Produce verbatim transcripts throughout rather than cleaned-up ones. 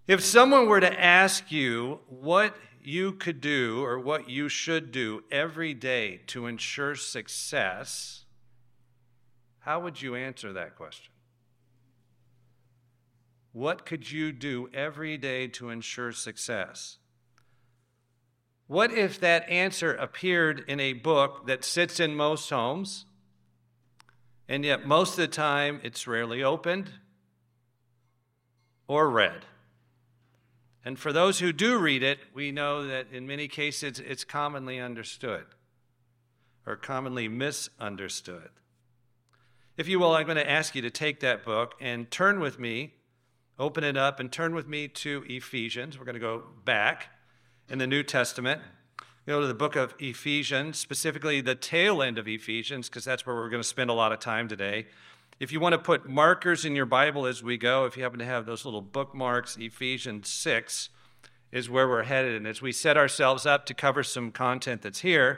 If someone were to ask you what you could do or what you should do every day to ensure success, how would you answer that question? What could you do every day to ensure success? What if that answer appeared in a book that sits in most homes, and yet most of the time it's rarely opened or read? And for those who do read it, we know that in many cases it's commonly understood or commonly misunderstood. If you will, I'm going to ask you to take that book and turn with me, open it up and turn with me to Ephesians. We're going to go back in the New Testament. Go to the book of Ephesians, specifically the tail end of Ephesians, because that's where we're going to spend a lot of time today. If you want to put markers in your Bible as we go, if you happen to have those little bookmarks, Ephesians six is where we're headed. And as we set ourselves up to cover some content that's here,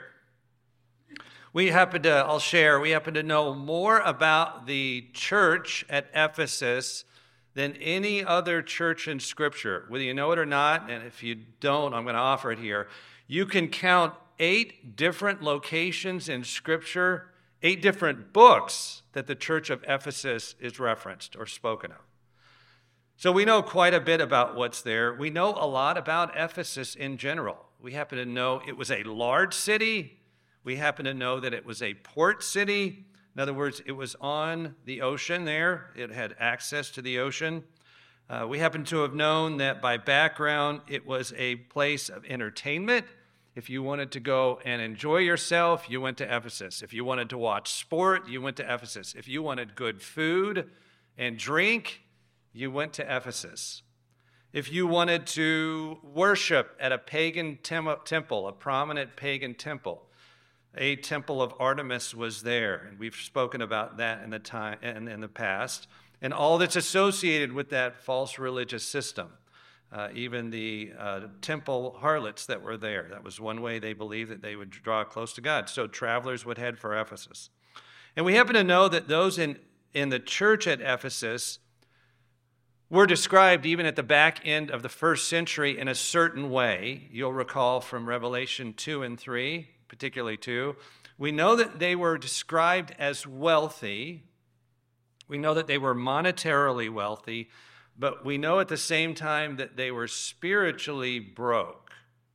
we happen to, I'll share, we happen to know more about the church at Ephesus than any other church in Scripture. Whether you know it or not, and if you don't, I'm going to offer it here. You can count eight different locations in Scripture, eight different books that the church of Ephesus is referenced or spoken of. So we know quite a bit about what's there. We know a lot about Ephesus in general. We happen to know it was a large city. We happen to know that it was a port city. In other words, it was on the ocean there. It had access to the ocean. Uh, we happen to have known that by background, it was a place of entertainment. If you wanted to go and enjoy yourself, you went to Ephesus. If you wanted to watch sport, you went to Ephesus. If you wanted good food and drink, you went to Ephesus. If you wanted to worship at a pagan tem- temple, a prominent pagan temple, a temple of Artemis was there, and we've spoken about that in the time and in the past, and all that's associated with that false religious system. Uh, even the uh, temple harlots that were there. That was one way they believed that they would draw close to God. So travelers would head for Ephesus. And we happen to know that those in, in the church at Ephesus were described even at the back end of the first century in a certain way. You'll recall from Revelation two and three, particularly two. We know that they were described as wealthy. We know that they were monetarily wealthy. But we know at the same time that they were spiritually broke.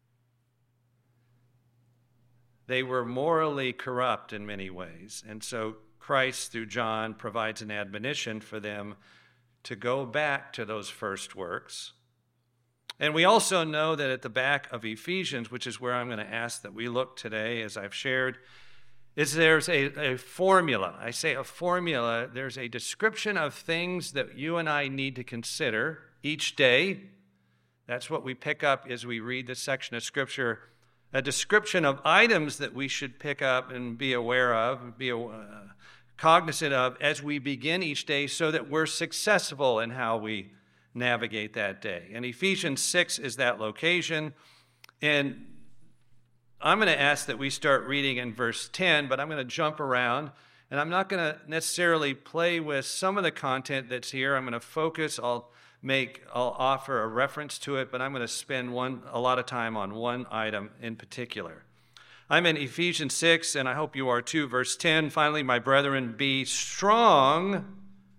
They were morally corrupt in many ways. And so Christ, through John, provides an admonition for them to go back to those first works. And we also know that at the back of Ephesians, which is where I'm going to ask that we look today, as I've shared, is there's a, a formula. I say a formula. There's a description of things that you and I need to consider each day. That's what we pick up as we read this section of Scripture. A description of items that we should pick up and be aware of, be uh, cognizant of as we begin each day so that we're successful in how we navigate that day. And Ephesians six is that location. And I'm going to ask that we start reading in verse ten, but I'm going to jump around, and I'm not going to necessarily play with some of the content that's here. I'm going to focus. I'll make, I'll offer a reference to it, but I'm going to spend one a lot of time on one item in particular. I'm in Ephesians six, and I hope you are too. Verse ten, finally, my brethren, be strong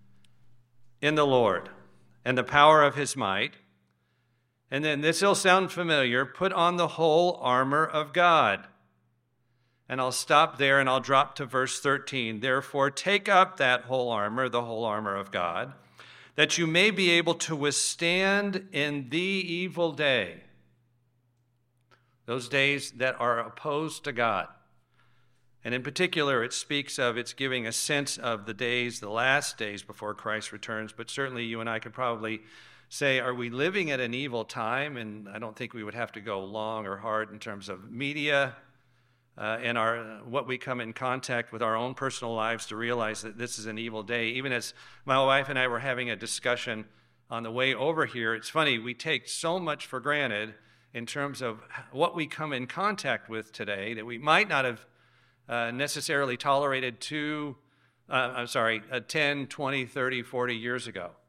in the Lord and the power of his might. And then this will sound familiar. Put on the whole armor of God. And I'll stop there and I'll drop to verse thirteen. Therefore, take up that whole armor, the whole armor of God, that you may be able to withstand in the evil day. Those days that are opposed to God. And in particular, it speaks of, it's giving a sense of the days, the last days before Christ returns. But certainly you and I could probably say, are we living at an evil time? And I don't think we would have to go long or hard in terms of media uh, and our what we come in contact with our own personal lives to realize that this is an evil day. Even as my wife and I were having a discussion on the way over here, it's funny, we take so much for granted in terms of what we come in contact with today that we might not have uh, necessarily tolerated two, uh, I'm sorry, uh, ten, twenty, thirty, forty years ago.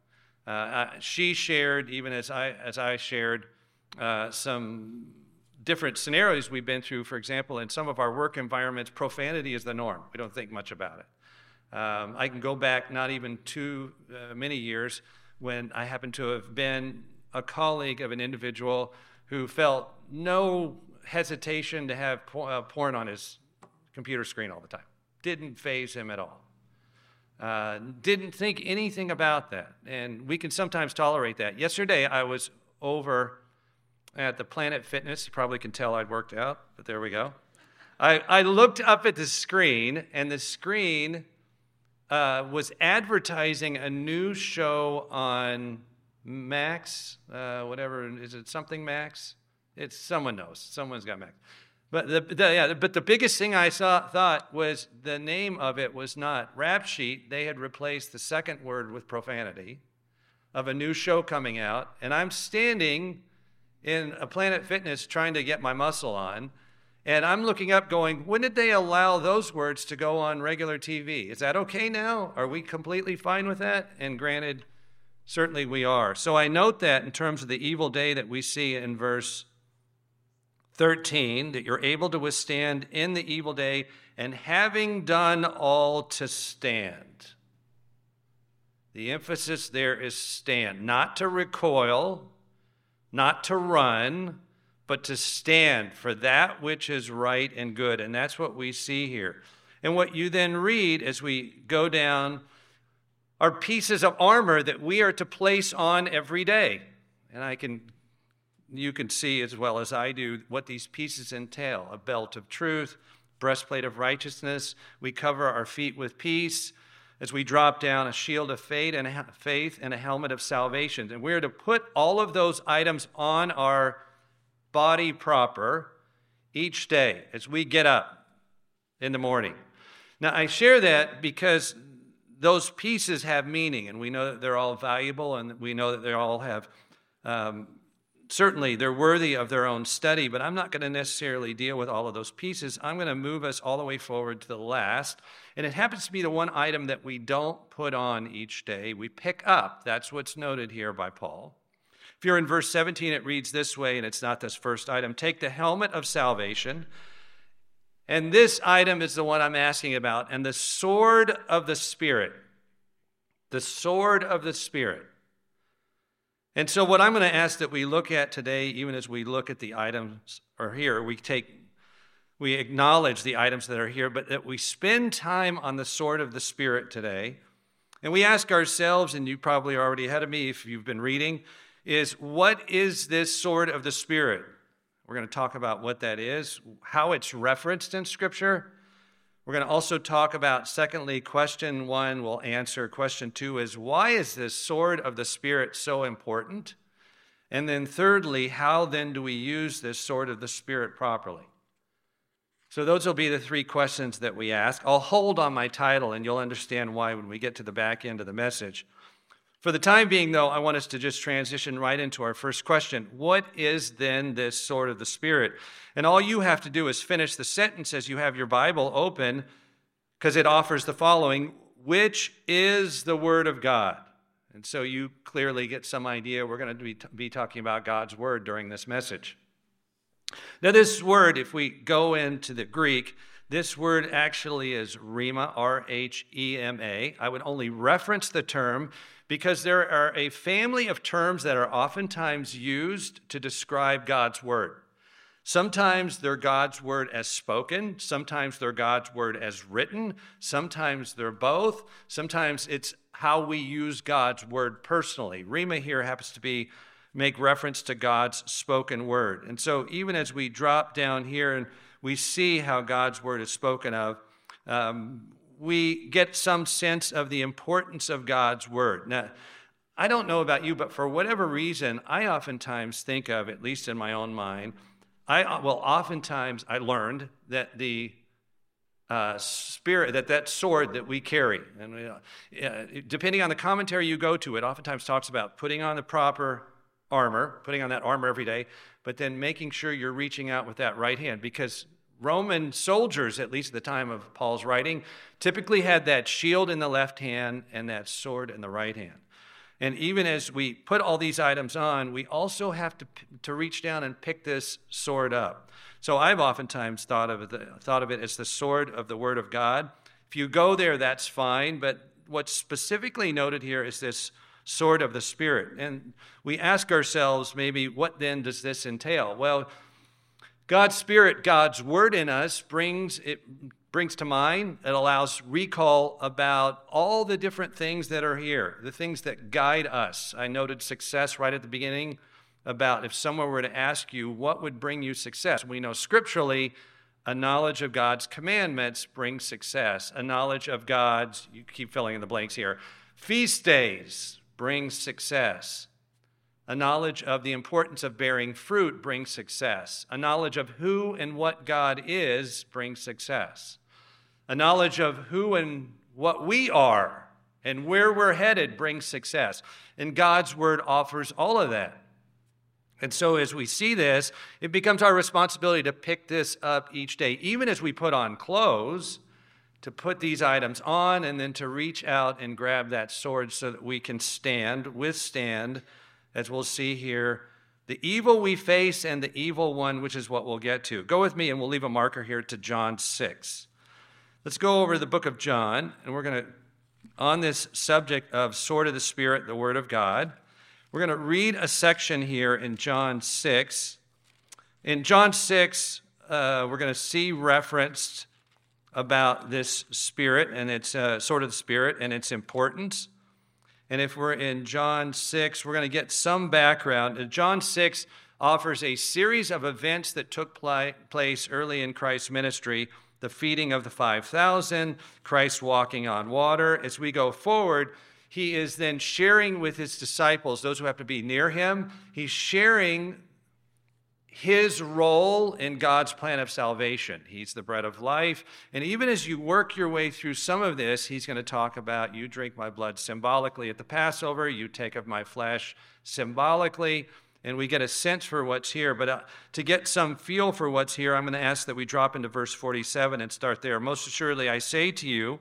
Uh, she shared, even as I, as I shared, uh, some different scenarios we've been through. For example, in some of our work environments, profanity is the norm. We don't think much about it. Um, I can go back not even too uh, many years when I happened to have been a colleague of an individual who felt no hesitation to have uh, porn on his computer screen all the time. Didn't faze him at all. Uh, didn't think anything about that. And we can sometimes tolerate that. Yesterday, I was over at the Planet Fitness. You probably can tell I'd worked out, but there we go. I, I looked up at the screen, and the screen uh, was advertising a new show on Max, uh, whatever, is it something Max? It's, someone knows. Someone's got Max. But the, the, yeah, but the biggest thing I saw, thought was the name of it was not Rap Sheet. They had replaced the second word with profanity of a new show coming out. And I'm standing in a Planet Fitness trying to get my muscle on. And I'm looking up going, when did they allow those words to go on regular T V? Is that okay now? Are we completely fine with that? And granted, certainly we are. So I note that in terms of the evil day that we see in verse thirteen, that you're able to withstand in the evil day, and having done all to stand. The emphasis there is stand, not to recoil, not to run, but to stand for that which is right and good. And that's what we see here. And what you then read as we go down are pieces of armor that we are to place on every day. And I can You can see as well as I do what these pieces entail. A belt of truth, breastplate of righteousness. We cover our feet with peace. As we drop down, a shield of faith and a, faith and a helmet of salvation. And we're to put all of those items on our body proper each day as we get up in the morning. Now, I share that because those pieces have meaning, and we know that they're all valuable, and we know that they all have um, certainly, they're worthy of their own study, but I'm not going to necessarily deal with all of those pieces. I'm going to move us all the way forward to the last, and it happens to be the one item that we don't put on each day. We pick up. That's what's noted here by Paul. If you're in verse seventeen, it reads this way, and it's not this first item. Take the helmet of salvation, and this item is the one I'm asking about, and the sword of the Spirit. The sword of the Spirit. And so what I'm going to ask that we look at today, even as we look at the items are here, we take, we acknowledge the items that are here, but that we spend time on the sword of the Spirit today. And we ask ourselves, and you probably are already ahead of me if you've been reading, is what is this sword of the Spirit? We're going to talk about what that is, how it's referenced in Scripture. We're going to also talk about, secondly, question one we'll answer. Question two is, why is this sword of the Spirit so important? And then thirdly, how then do we use this sword of the Spirit properly? So those will be the three questions that we ask. I'll hold on my title, and you'll understand why when we get to the back end of the message. For the time being, though, I want us to just transition right into our first question. What is then this sword of the Spirit? And all you have to do is finish the sentence as you have your Bible open, because it offers the following, which is the Word of God. And so you clearly get some idea we're going to be, be talking about God's Word during this message. Now this word, if we go into the Greek, this word actually is rhema, R H E M A. I would only reference the term because there are a family of terms that are oftentimes used to describe God's word. Sometimes they're God's word as spoken. Sometimes they're God's word as written. Sometimes they're both. Sometimes it's how we use God's word personally. Rhema here happens to be make reference to God's spoken word. And so even as we drop down here and we see how God's word is spoken of, um, we get some sense of the importance of God's word. Now, I don't know about you, but for whatever reason, I oftentimes think of, at least in my own mind, I well, oftentimes I learned that the uh, spirit, that that sword that we carry, and uh, depending on the commentary you go to, it oftentimes talks about putting on the proper armor, putting on that armor every day, but then making sure you're reaching out with that right hand, because Roman soldiers, at least at the time of Paul's writing, typically had that shield in the left hand and that sword in the right hand. And even as we put all these items on, we also have to, to reach down and pick this sword up. So I've oftentimes thought of, it, thought of it as the sword of the Word of God. If you go there, that's fine, but what's specifically noted here is this sword of the Spirit. And we ask ourselves maybe, what then does this entail? Well, God's Spirit, God's Word in us brings it brings to mind, it allows recall about all the different things that are here, the things that guide us. I noted success right at the beginning about if someone were to ask you, what would bring you success? We know scripturally, a knowledge of God's commandments brings success. A knowledge of God's, you keep filling in the blanks here, feast days brings success. A knowledge of the importance of bearing fruit brings success. A knowledge of who and what God is brings success. A knowledge of who and what we are and where we're headed brings success. And God's Word offers all of that. And so as we see this, it becomes our responsibility to pick this up each day, even as we put on clothes, to put these items on and then to reach out and grab that sword so that we can stand, withstand, as we'll see here, the evil we face and the evil one, which is what we'll get to. Go with me and we'll leave a marker here to John six. Let's go over the book of John, and we're going to, on this subject of sword of the Spirit, the Word of God, we're going to read a section here in John six. In John six, uh, we're going to see referenced about this Spirit and its uh, sword of the Spirit and its importance. And if we're in John six, we're going to get some background. And John six offers a series of events that took pl- place early in Christ's ministry. The feeding of the five thousand, Christ walking on water. As we go forward, he is then sharing with his disciples, those who have to be near him, he's sharing his role in God's plan of salvation. He's the bread of life. And even as you work your way through some of this, he's going to talk about, you drink my blood symbolically at the Passover, you take of my flesh symbolically. And we get a sense for what's here. But uh, to get some feel for what's here, I'm going to ask that we drop into verse forty-seven and start there. Most assuredly, I say to you,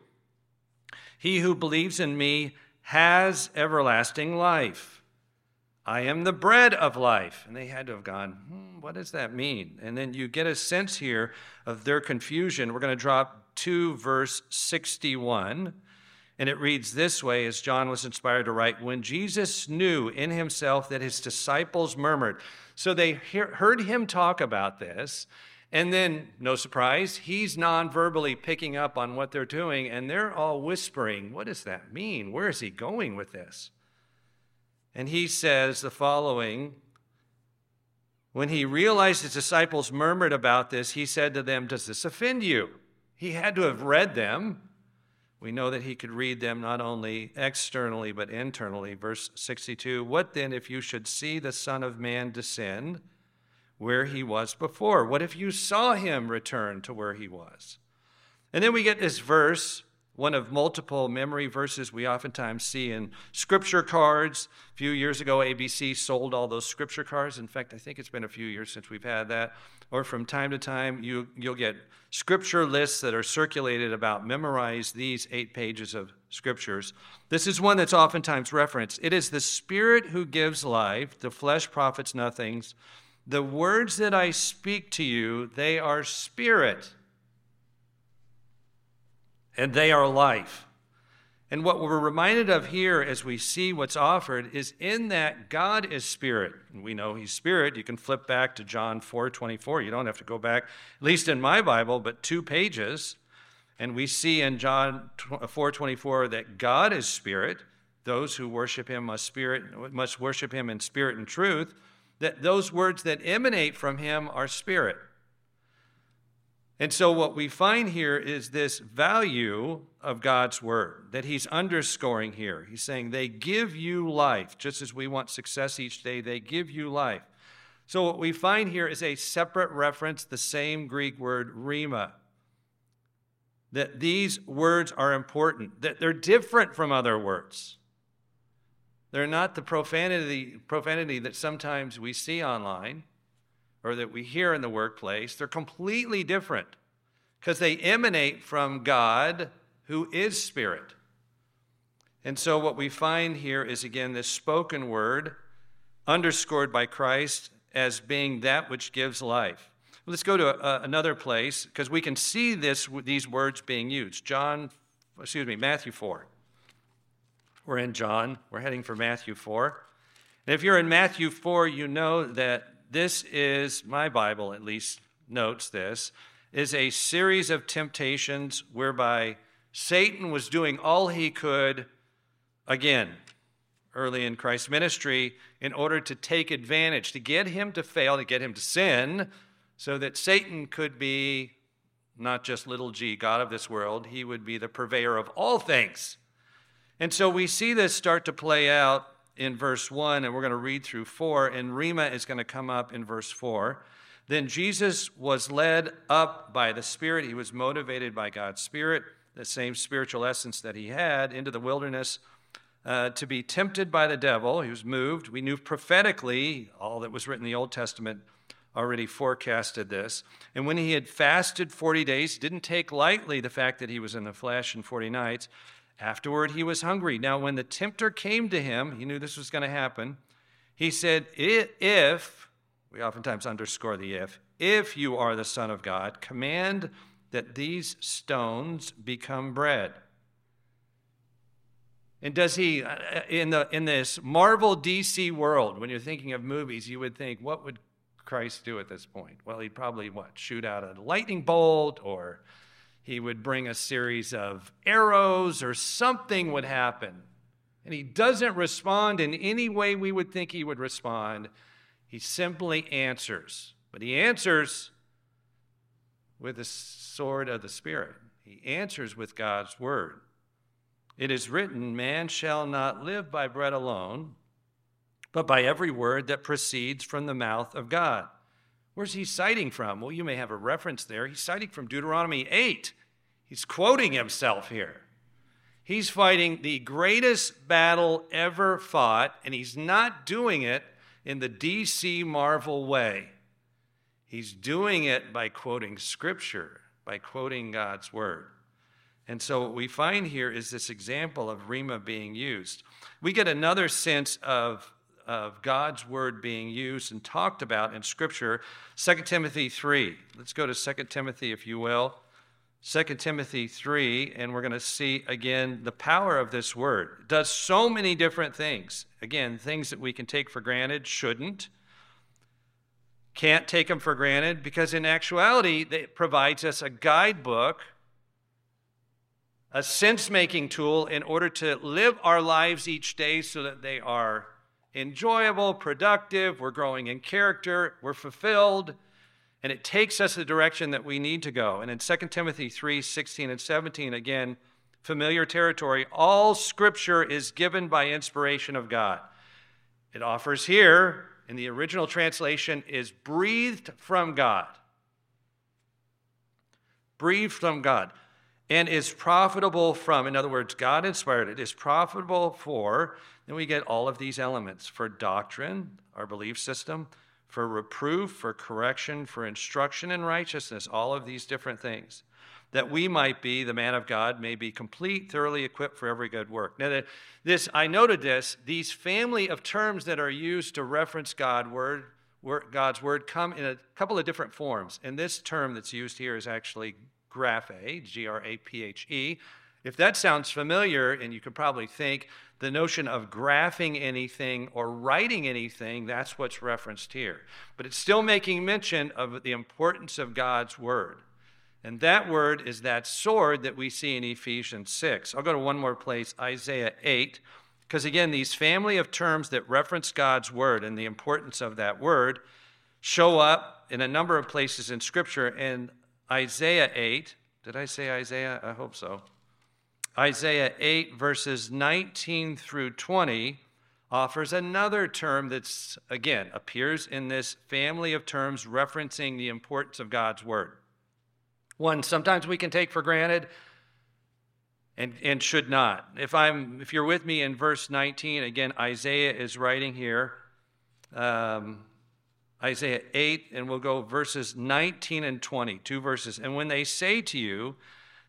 he who believes in me has everlasting life. I am the bread of life. And they had to have gone, hmm, what does that mean? And then you get a sense here of their confusion. We're going to drop to verse sixty-one. And it reads this way, as John was inspired to write, when Jesus knew in himself that his disciples murmured. So they hear, heard him talk about this, and then, no surprise, he's non-verbally picking up on what they're doing, and they're all whispering, what does that mean? Where is he going with this? And he says the following, when he realized his disciples murmured about this, he said to them, does this offend you? He had to have read them. We know that he could read them not only externally but internally. Verse sixty-two, what then if you should see the Son of Man descend where he was before? What if you saw him return to where he was? And then we get this verse, one of multiple memory verses we oftentimes see in scripture cards. A few years ago, A B C sold all those scripture cards. In fact, I think it's been a few years since we've had that. Or from time to time, you, you'll get scripture lists that are circulated about memorize these eight pages of scriptures. This is one that's oftentimes referenced. It is the Spirit who gives life. The flesh profits nothing. The words that I speak to you, they are spirit, and they are life. And what we're reminded of here as we see what's offered is in that God is spirit. And we know he's spirit. You can flip back to John four twenty-four. You don't have to go back, at least in my Bible, but two pages. And we see in John four twenty-four that God is spirit. Those who worship him must spirit must worship him in spirit and truth. That those words that emanate from him are spirit. And so what we find here is this value of God's word that he's underscoring here. He's saying they give you life. Just as we want success each day, they give you life. So what we find here is a separate reference, the same Greek word, rhema. That these words are important, that they're different from other words. They're not the profanity, profanity that sometimes we see online or that we hear in the workplace. They're completely different because they emanate from God who is spirit. And so what we find here is, again, this spoken word underscored by Christ as being that which gives life. Let's go to a, another place, because we can see this, these words being used. John, excuse me, Matthew four. We're in John. We're heading for Matthew four. And if you're in Matthew four, you know that this is, my Bible at least notes this, is a series of temptations whereby Satan was doing all he could, again, early in Christ's ministry, in order to take advantage, to get him to fail, to get him to sin, so that Satan could be not just little g, God of this world, he would be the purveyor of all things. And so we see this start to play out in verse one, and we're going to read through four, and Rima is going to come up in verse four. Then Jesus was led up by the Spirit. He was motivated by God's Spirit, the same spiritual essence that he had, into the wilderness uh, to be tempted by the devil. He was moved. We knew prophetically, all that was written in the Old Testament already forecasted this. And when he had fasted forty days, didn't take lightly the fact that he was in the flesh in forty nights, afterward, he was hungry. Now, when the tempter came to him, he knew this was going to happen. He said, if, we oftentimes underscore the if, if you are the Son of God, command that these stones become bread. And does he, in the in this Marvel D C world, when you're thinking of movies, you would think, what would Christ do at this point? Well, he'd probably, what, shoot out a lightning bolt, or he would bring a series of arrows, or something would happen. And he doesn't respond in any way we would think he would respond. He simply answers. But he answers with the sword of the Spirit. He answers with God's word. It is written, man shall not live by bread alone, but by every word that proceeds from the mouth of God. Where's he citing from? Well, you may have a reference there. He's citing from Deuteronomy eight. He's quoting himself here. He's fighting the greatest battle ever fought, and he's not doing it in the D C Marvel way. He's doing it by quoting Scripture, by quoting God's word. And so what we find here is this example of Rima being used. We get another sense of of God's word being used and talked about in Scripture, Second Timothy three. Let's go to Second Timothy, if you will. Second Timothy three, and we're going to see, again, the power of this word. It does so many different things. Again, things that we can take for granted, shouldn't. Can't take them for granted, because in actuality, it provides us a guidebook, a sense-making tool in order to live our lives each day so that they are enjoyable, productive, we're growing in character, we're fulfilled, and it takes us the direction that we need to go. And in Second Timothy three, sixteen and seventeen, again, familiar territory, all Scripture is given by inspiration of God. It offers here, in the original translation, is breathed from God. Breathed from God. And is profitable from, in other words, God inspired it, is profitable for, then we get all of these elements, for doctrine, our belief system, for reproof, for correction, for instruction in righteousness, all of these different things, that we might be, the man of God, may be complete, thoroughly equipped for every good work. Now, this, I noted this, these family of terms that are used to reference God word, word, God's word come in a couple of different forms. And this term that's used here is actually graphe, G R A P H E. If that sounds familiar, and you could probably think the notion of graphing anything or writing anything, that's what's referenced here. But it's still making mention of the importance of God's word. And that word is that sword that we see in Ephesians six. I'll go to one more place, Isaiah eight, because again, these family of terms that reference God's word and the importance of that word show up in a number of places in Scripture. And Isaiah eight, did I say Isaiah? I hope so. Isaiah eight, verses nineteen through twenty, offers another term that's, again, appears in this family of terms referencing the importance of God's word. One sometimes we can take for granted and, and should not. If I'm, if you're with me in verse nineteen, again, Isaiah is writing here, um, Isaiah eight, and we'll go verses nineteen and twenty, two verses. And when they say to you,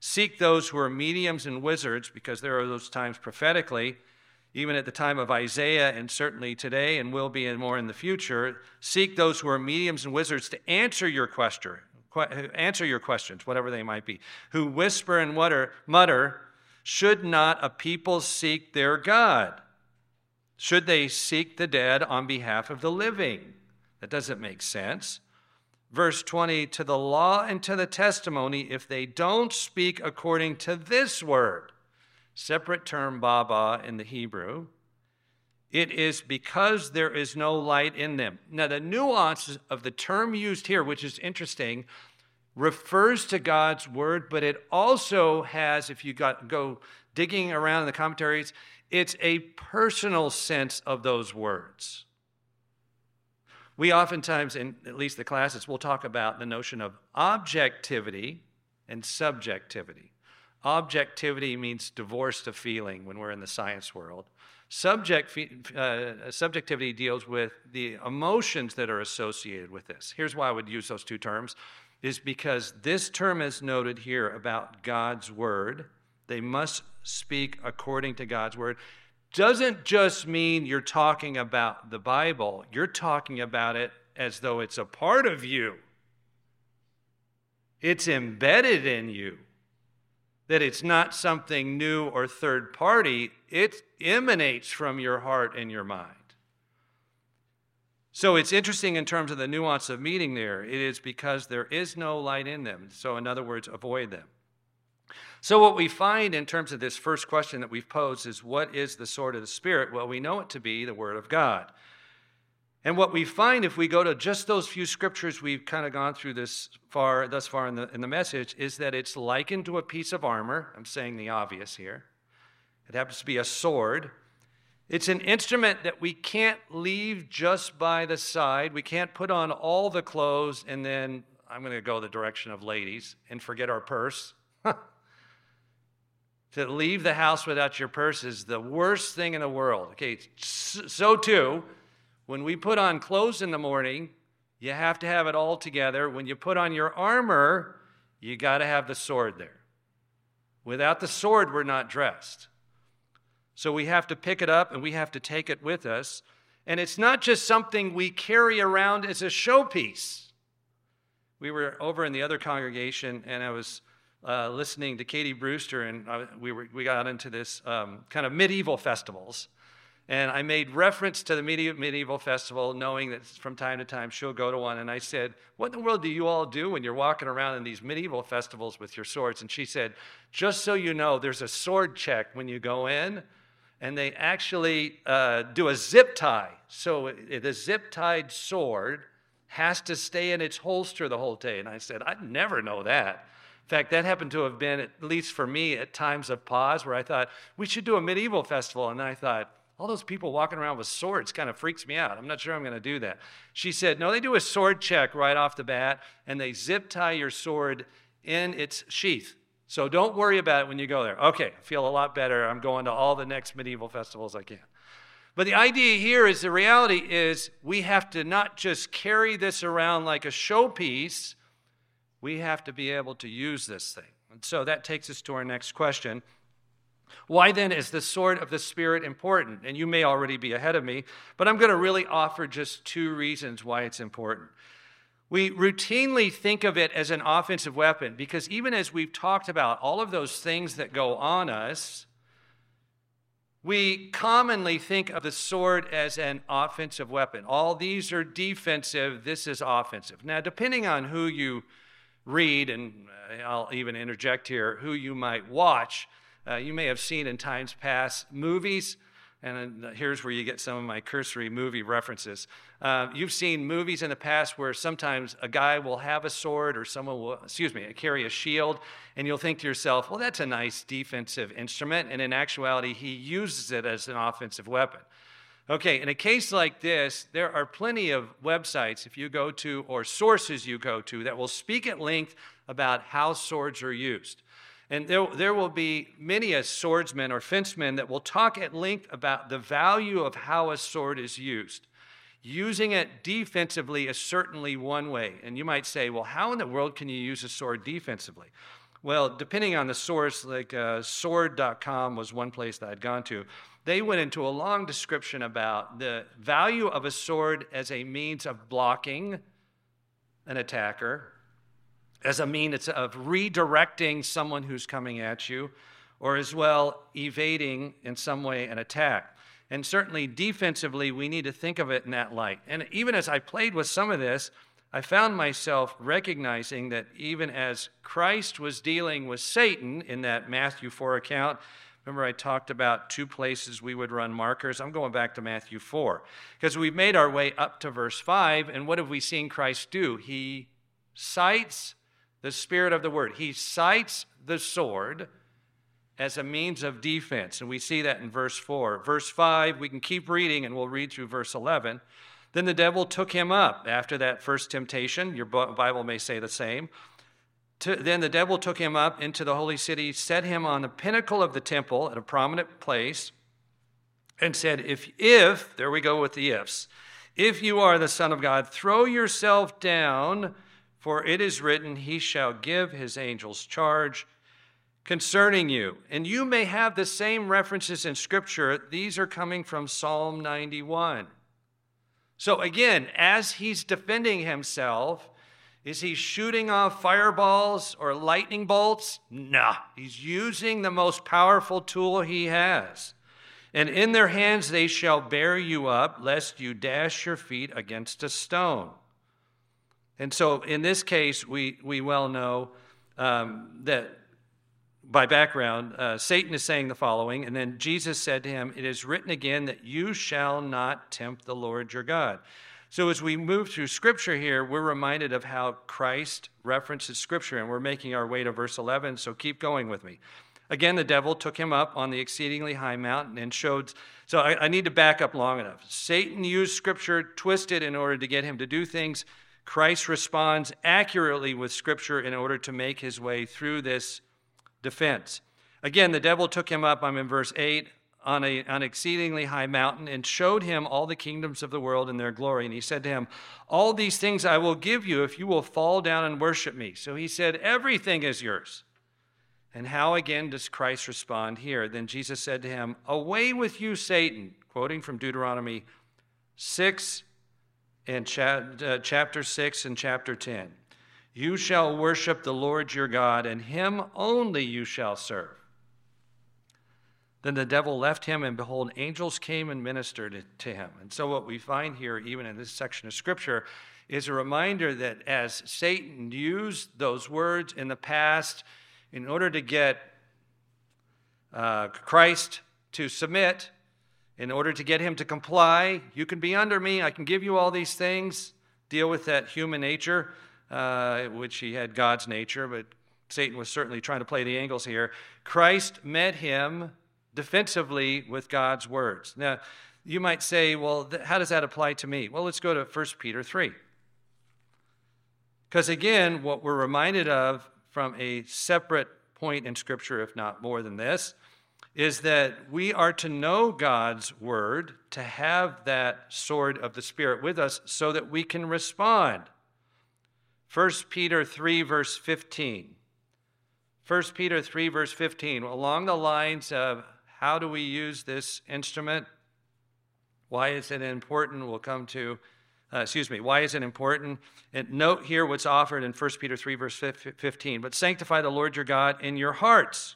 Seek those who are mediums and wizards, because there are those times prophetically, even at the time of Isaiah and certainly today and will be and more in the future. Seek those who are mediums and wizards to answer your question, answer your questions, whatever they might be, who whisper and mutter, mutter, should not a people seek their God? Should they seek the dead on behalf of the living? That doesn't make sense. Verse twenty, to the law and to the testimony, if they don't speak according to this word, separate term baba in the Hebrew, it is because there is no light in them. Now, the nuance of the term used here, which is interesting, refers to God's word, but it also has, if you got, go digging around in the commentaries, it's a personal sense of those words. We oftentimes, in at least the classes, will talk about the notion of objectivity and subjectivity. Objectivity means divorced of feeling when we're in the science world. Subject, uh, subjectivity deals with the emotions that are associated with this. Here's why I would use those two terms, is because this term is noted here about God's word. They must speak according to God's word. Doesn't just mean you're talking about the Bible. You're talking about it as though it's a part of you. It's embedded in you. That it's not something new or third party. It emanates from your heart and your mind. So it's interesting in terms of the nuance of meaning there. It is because there is no light in them. So in other words, avoid them. So what we find in terms of this first question that we've posed is, what is the sword of the Spirit? Well, we know it to be the Word of God. And what we find if we go to just those few scriptures we've kind of gone through this far, thus far in the, in the message, is that it's likened to a piece of armor. I'm saying the obvious here. It happens to be a sword. It's an instrument that we can't leave just by the side. We can't put on all the clothes and then, I'm going to go the direction of ladies, and forget our purse. To leave the house without your purse is the worst thing in the world. Okay, so too, when we put on clothes in the morning, you have to have it all together. When you put on your armor, you got to have the sword there. Without the sword, we're not dressed. So we have to pick it up and we have to take it with us. And it's not just something we carry around as a showpiece. We were over in the other congregation and I was Uh, listening to Katie Brewster, and uh, we were we got into this um, kind of medieval festivals, and I made reference to the medieval, medieval festival, knowing that from time to time she'll go to one, and I said, "What in the world do you all do when you're walking around in these medieval festivals with your swords?" And she said, "Just so you know, there's a sword check when you go in, and they actually uh, do a zip tie. So the zip-tied sword has to stay in its holster the whole day." And I said, "I'd never know that." In fact, that happened to have been, at least for me, at times of pause where I thought, we should do a medieval festival. And then I thought, all those people walking around with swords kind of freaks me out. I'm not sure I'm going to do that. She said, no, they do a sword check right off the bat, and they zip tie your sword in its sheath. So don't worry about it when you go there. Okay, I feel a lot better. I'm going to all the next medieval festivals I can. But the idea here is, the reality is, we have to not just carry this around like a showpiece. We have to be able to use this thing. And so that takes us to our next question. Why then is the sword of the Spirit important? And you may already be ahead of me, but I'm going to really offer just two reasons why it's important. We routinely think of it as an offensive weapon because even as we've talked about all of those things that go on us, we commonly think of the sword as an offensive weapon. All these are defensive, this is offensive. Now, depending on who you read, and I'll even interject here, who you might watch. Uh, you may have seen in times past movies, and here's where you get some of my cursory movie references. Uh, you've seen movies in the past where sometimes a guy will have a sword or someone will, excuse me, carry a shield, and you'll think to yourself, well, that's a nice defensive instrument, and in actuality, he uses it as an offensive weapon. Okay, in a case like this, there are plenty of websites if you go to, or sources you go to, that will speak at length about how swords are used. And there, there will be many a swordsman or fenceman that will talk at length about the value of how a sword is used. Using it defensively is certainly one way. And you might say, well, how in the world can you use a sword defensively? Well, depending on the source, like uh, sword dot com was one place that I'd gone to. They went into a long description about the value of a sword as a means of blocking an attacker, as a means of redirecting someone who's coming at you, or as well evading in some way an attack. And certainly defensively, we need to think of it in that light. And even as I played with some of this, I found myself recognizing that even as Christ was dealing with Satan in that Matthew four account, remember I talked about two places we would run markers. I'm going back to Matthew four, because we've made our way up to verse five, and what have we seen Christ do? He cites the spirit of the word. He cites the sword as a means of defense, and we see that in verse four. Verse five, we can keep reading, and we'll read through verse eleven. Then the devil took him up after that first temptation. Your Bible may say the same. To, then the devil took him up into the holy city, set him on the pinnacle of the temple at a prominent place, and said, if, if, there we go with the ifs, if you are the Son of God, throw yourself down, for it is written, he shall give his angels charge concerning you. And you may have the same references in Scripture. These are coming from Psalm ninety-one. So again, as he's defending himself, is he shooting off fireballs or lightning bolts? No, he's using the most powerful tool he has. And in their hands they shall bear you up, lest you dash your feet against a stone. And so in this case, we, we well know um, that by background, uh, Satan is saying the following, and then Jesus said to him, it is written again that you shall not tempt the Lord your God. So as we move through Scripture here, we're reminded of how Christ references Scripture, and we're making our way to verse eleven, so keep going with me. Again, the devil took him up on the exceedingly high mountain and showed, so I, I need to back up long enough. Satan used Scripture, twisted in order to get him to do things. Christ responds accurately with Scripture in order to make his way through this defense. Again, the devil took him up, I'm in verse eight, on a, an exceedingly high mountain and showed him all the kingdoms of the world and their glory. And he said to him, all these things I will give you if you will fall down and worship me. So he said, everything is yours. And how again does Christ respond here? Then Jesus said to him, away with you, Satan, quoting from Deuteronomy six and cha- uh, chapter six and chapter ten. You shall worship the Lord your God, and him only you shall serve. Then the devil left him, and behold, angels came and ministered to him. And so what we find here, even in this section of Scripture, is a reminder that as Satan used those words in the past in order to get uh, Christ to submit, in order to get him to comply, you can be under me, I can give you all these things, deal with that human nature, Uh, which he had God's nature, but Satan was certainly trying to play the angles here. Christ met him defensively with God's words. Now, you might say, well, th- how does that apply to me? Well, let's go to First Peter three. Because again, what we're reminded of from a separate point in Scripture, if not more than this, is that we are to know God's word, to have that sword of the Spirit with us so that we can respond. First Peter three, verse fifteen. First Peter three, verse fifteen. Along the lines of how do we use this instrument? Why is it important? We'll come to, uh, excuse me, why is it important? And note here what's offered in First Peter three, verse fifteen. But sanctify the Lord your God in your hearts.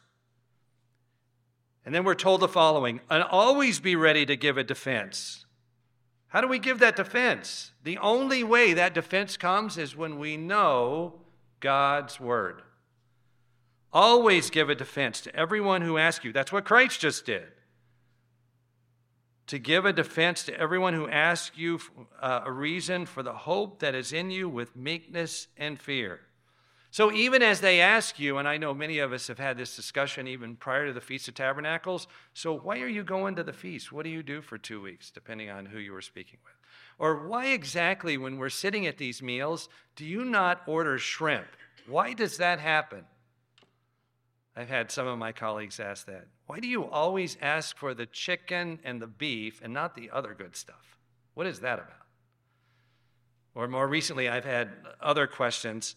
And then we're told the following, and always be ready to give a defense. How do we give that defense? The only way that defense comes is when we know God's word. Always give a defense to everyone who asks you. That's what Christ just did. To give a defense to everyone who asks you uh, a reason for the hope that is in you with meekness and fear. So even as they ask you, and I know many of us have had this discussion even prior to the Feast of Tabernacles, so why are you going to the feast? What do you do for two weeks, depending on who you were speaking with? Or why exactly, when we're sitting at these meals, do you not order shrimp? Why does that happen? I've had some of my colleagues ask that. Why do you always ask for the chicken and the beef and not the other good stuff? What is that about? Or more recently, I've had other questions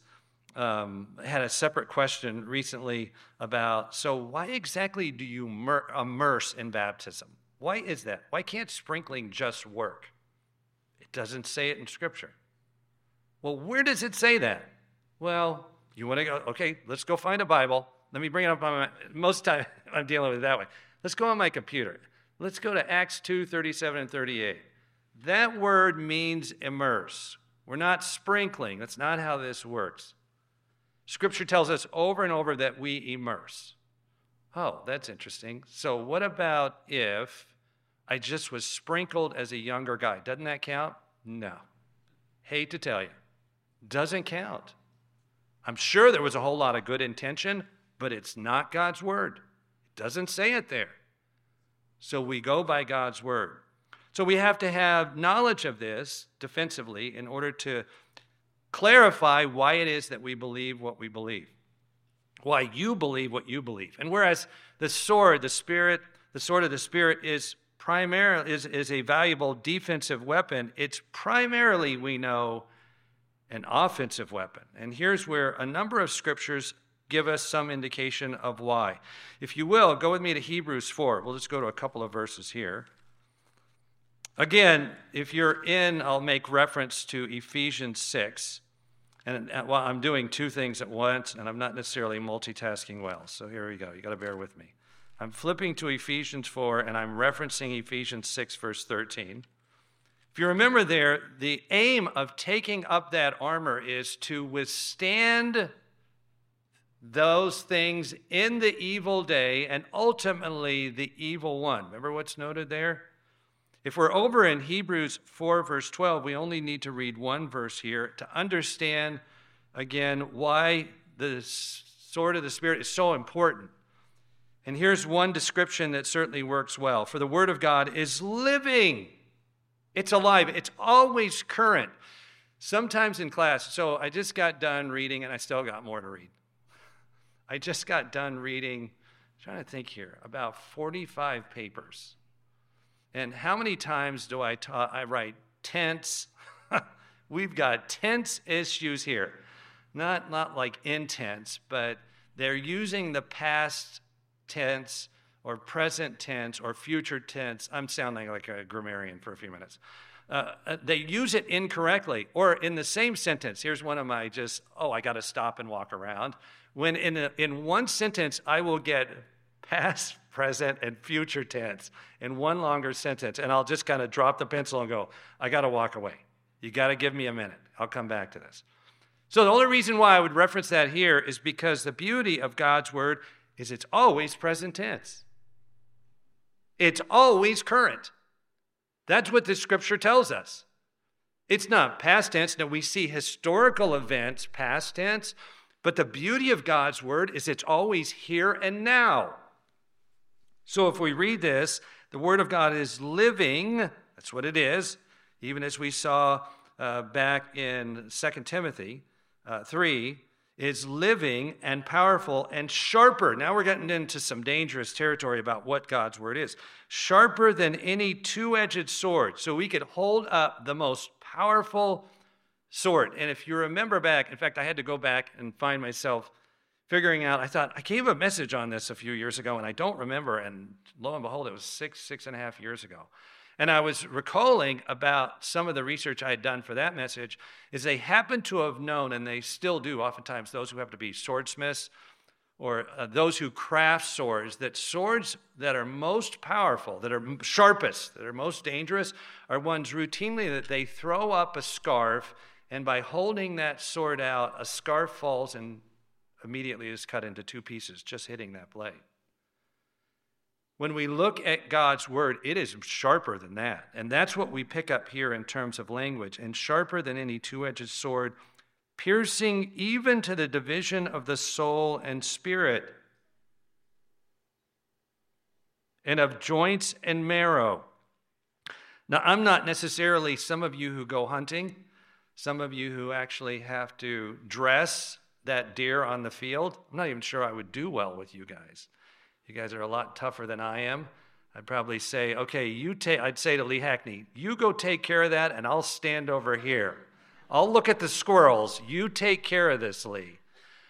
um, had a separate question recently about, so why exactly do you mer- immerse in baptism? Why is that? Why can't sprinkling just work? It doesn't say it in Scripture. Well, where does it say that? Well, you want to go, okay, let's go find a Bible. Let me bring it up on my, most time I'm dealing with it that way. Let's go on my computer. Let's go to Acts two, thirty-seven and thirty-eight. That word means immerse. We're not sprinkling. That's not how this works. Scripture tells us over and over that we immerse. Oh, that's interesting. So what about if I just was sprinkled as a younger guy? Doesn't that count? No. Hate to tell you. Doesn't count. I'm sure there was a whole lot of good intention, but it's not God's word. It doesn't say it there. So we go by God's word. So we have to have knowledge of this defensively in order to clarify why it is that we believe what we believe, why you believe what you believe. And whereas the sword, the Spirit, the sword of the Spirit is primarily is, is a valuable defensive weapon, it's primarily, we know, an offensive weapon. And here's where a number of scriptures give us some indication of why. If you will, go with me to Hebrews four. We'll just go to a couple of verses here. Again, if you're in, I'll make reference to Ephesians six. And well, I'm doing two things at once, and I'm not necessarily multitasking well. So here we go. You got to bear with me. I'm flipping to Ephesians four, and I'm referencing Ephesians six, verse thirteen. If you remember there, the aim of taking up that armor is to withstand those things in the evil day and ultimately the evil one. Remember what's noted there? If we're over in Hebrews four, verse twelve, we only need to read one verse here to understand, again, why the sword of the Spirit is so important. And here's one description that certainly works well. For the word of God is living. It's alive. It's always current. Sometimes in class, so I just got done reading, and I still got more to read. I just got done reading, I'm trying to think here, about forty-five papers. And how many times do I ta- I write tense? We've got tense issues here. Not, not like intense, but they're using the past tense or present tense or future tense. I'm sounding like a grammarian for a few minutes. Uh, they use it incorrectly. Or in the same sentence, here's one of my just, oh, I got to stop and walk around. When in, a, in one sentence, I will get past, present, and future tense in one longer sentence, and I'll just kind of drop the pencil and go, I got to walk away. You got to give me a minute. I'll come back to this. So the only reason why I would reference that here is because the beauty of God's word is it's always present tense. It's always current. That's what this scripture tells us. It's not past tense. Now, we see historical events, past tense, but the beauty of God's word is it's always here and now. So if we read this, the word of God is living. That's what it is. Even as we saw uh, back in Second Timothy uh, three, is living and powerful and sharper. Now we're getting into some dangerous territory about what God's word is. Sharper than any two-edged sword. So we could hold up the most powerful sword. And if you remember back, in fact, I had to go back and find myself figuring out, I thought, I gave a message on this a few years ago, and I don't remember, and lo and behold, it was six, six and a half years ago. And I was recalling about some of the research I had done for that message, is they happen to have known, and they still do oftentimes, those who have to be swordsmiths, or uh, those who craft swords, that swords that are most powerful, that are sharpest, that are most dangerous, are ones routinely that they throw up a scarf, and by holding that sword out, a scarf falls and immediately is cut into two pieces, just hitting that blade. When we look at God's word, it is sharper than that. And that's what we pick up here in terms of language. And sharper than any two-edged sword, piercing even to the division of the soul and spirit, and of joints and marrow. Now, I'm not necessarily some of you who go hunting, some of you who actually have to dress that deer on the field. I'm not even sure I would do well with you guys. You guys are a lot tougher than I am. I'd probably say, okay, you take, I'd say to Lee Hackney, you go take care of that and I'll stand over here. I'll look at the squirrels. You take care of this, Lee.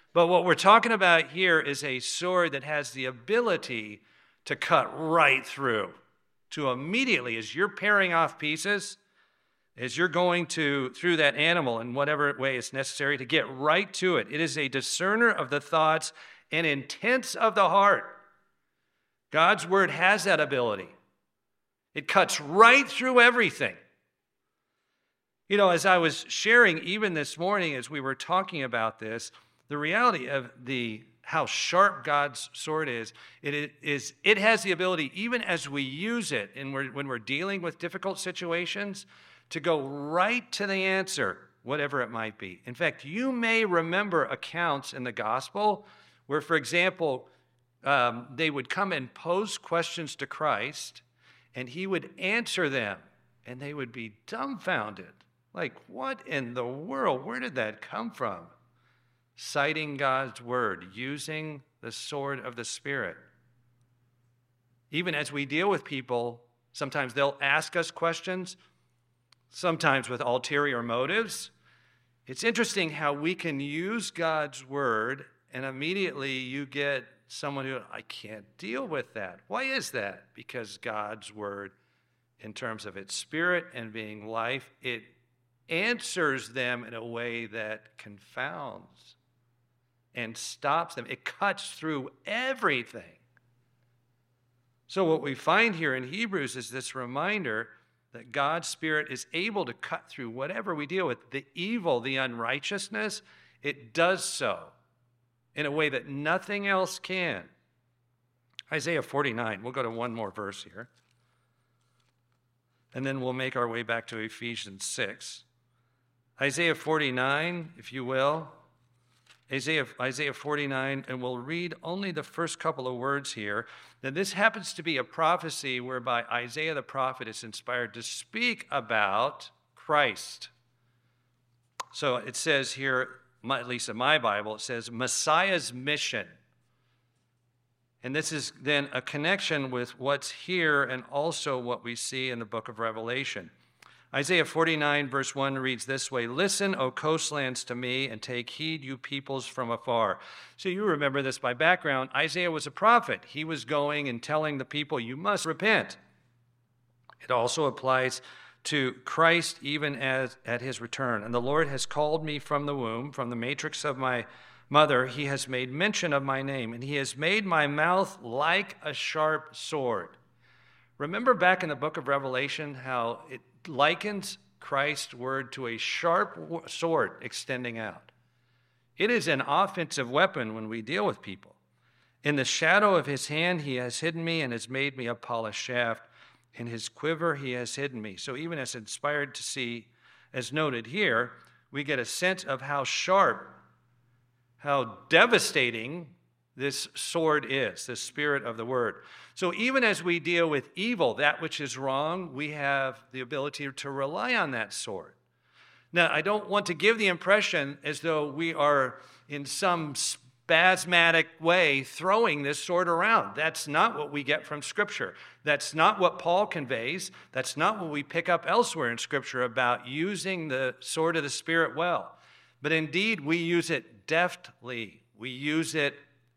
But what we're talking about here is a sword that has the ability to cut right through, to immediately, as you're paring off pieces, as you're going to through that animal in whatever way is necessary, to get right to it. It is a discerner of the thoughts and intents of the heart. God's word has that ability. It cuts right through everything. You know, as I was sharing even this morning as we were talking about this, the reality of the how sharp God's sword is, it is it has the ability, even as we use it and we're, when we're dealing with difficult situations, to go right to the answer, whatever it might be. In fact, you may remember accounts in the gospel where, for example, um, they would come and pose questions to Christ, and he would answer them, and they would be dumbfounded. Like, what in the world? Where did that come from? Citing God's word, using the sword of the Spirit. Even as we deal with people, sometimes they'll ask us questions, sometimes with ulterior motives. It's interesting how we can use God's word and immediately you get someone who, I can't deal with that. Why is that? Because God's word, in terms of its spirit and being life, it answers them in a way that confounds and stops them. It cuts through everything. So what we find here in Hebrews is this reminder that God's Spirit is able to cut through whatever we deal with. The evil, the unrighteousness, it does so in a way that nothing else can. Isaiah forty-nine, we'll go to one more verse here. And then we'll make our way back to Ephesians six. Isaiah forty-nine, if you will. Isaiah, Isaiah forty-nine, and we'll read only the first couple of words here. Now, this happens to be a prophecy whereby Isaiah the prophet is inspired to speak about Christ. So it says here, at least in my Bible, it says Messiah's mission. And this is then a connection with what's here and also what we see in the book of Revelation. Isaiah forty-nine, verse one reads this way, "Listen, O coastlands, to me, and take heed, you peoples from afar." So you remember this by background. Isaiah was a prophet. He was going and telling the people, you must repent. It also applies to Christ even as at his return. "And the Lord has called me from the womb, from the matrix of my mother. He has made mention of my name, and he has made my mouth like a sharp sword." Remember back in the book of Revelation how it likens Christ's word to a sharp sword extending out. It is an offensive weapon when we deal with people. "In the shadow of his hand he has hidden me and has made me a polished shaft. In his quiver he has hidden me." So even as inspired to see, as noted here, we get a sense of how sharp, how devastating this sword is, the spirit of the word. So even as we deal with evil, that which is wrong, we have the ability to rely on that sword. Now, I don't want to give the impression as though we are in some spasmodic way throwing this sword around. That's not what we get from Scripture. That's not what Paul conveys. That's not what we pick up elsewhere in Scripture about using the sword of the Spirit well. But indeed, we use it deftly. We use it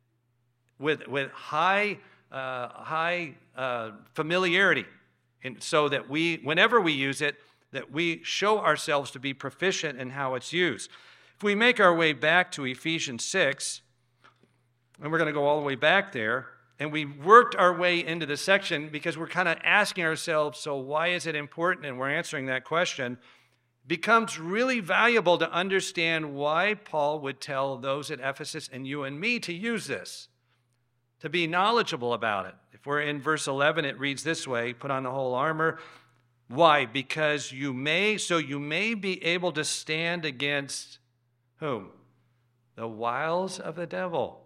with, with high, uh, high uh, familiarity, and so that we, whenever we use it, that we show ourselves to be proficient in how it's used. If we make our way back to Ephesians six, and we're going to go all the way back there, and we worked our way into the section because we're kind of asking ourselves, so why is it important? And we're answering that question. It becomes really valuable to understand why Paul would tell those at Ephesus and you and me to use this, to be knowledgeable about it. If we're in verse eleven, it reads this way, "Put on the whole armor." Why? Because you may, so you may be able to stand against whom? The wiles of the devil.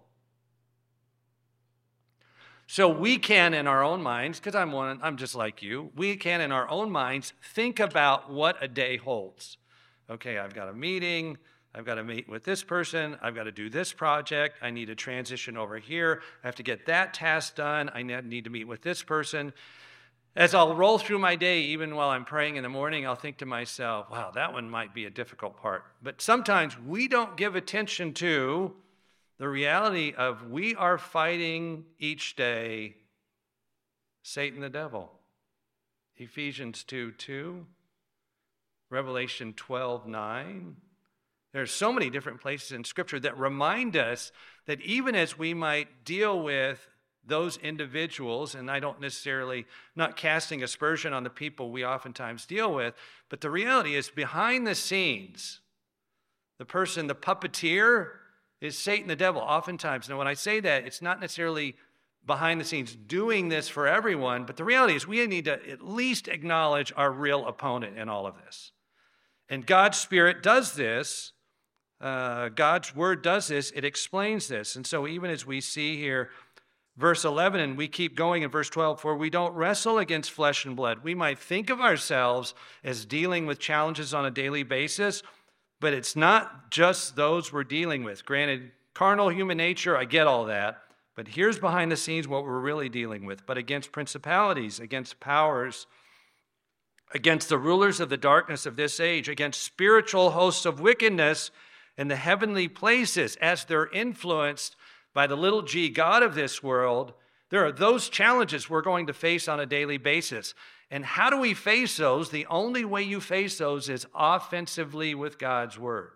So we can in our own minds, because I'm one, I'm just like you, we can in our own minds think about what a day holds. Okay, I've got a meeting, I've got to meet with this person, I've got to do this project, I need to transition over here, I have to get that task done, I need to meet with this person. As I'll roll through my day, even while I'm praying in the morning, I'll think to myself, wow, that one might be a difficult part. But sometimes we don't give attention to the reality of we are fighting each day Satan the devil. Ephesians two two, Revelation twelve nine. There's so many different places in Scripture that remind us that even as we might deal with those individuals, and I don't necessarily, not casting aspersion on the people we oftentimes deal with, but the reality is behind the scenes, the person, the puppeteer, is Satan the devil oftentimes. Now, when I say that, it's not necessarily behind the scenes doing this for everyone, but the reality is we need to at least acknowledge our real opponent in all of this. And God's Spirit does this. Uh, God's Word does this. It explains this. And so even as we see here, verse eleven, and we keep going in verse twelve, for we don't wrestle against flesh and blood. We might think of ourselves as dealing with challenges on a daily basis, but it's not just those we're dealing with. Granted, carnal human nature, I get all that, but here's behind the scenes what we're really dealing with. But against principalities, against powers, against the rulers of the darkness of this age, against spiritual hosts of wickedness in the heavenly places, as they're influenced by the little g God of this world. There are those challenges we're going to face on a daily basis. And how do we face those? The only way you face those is offensively with God's Word.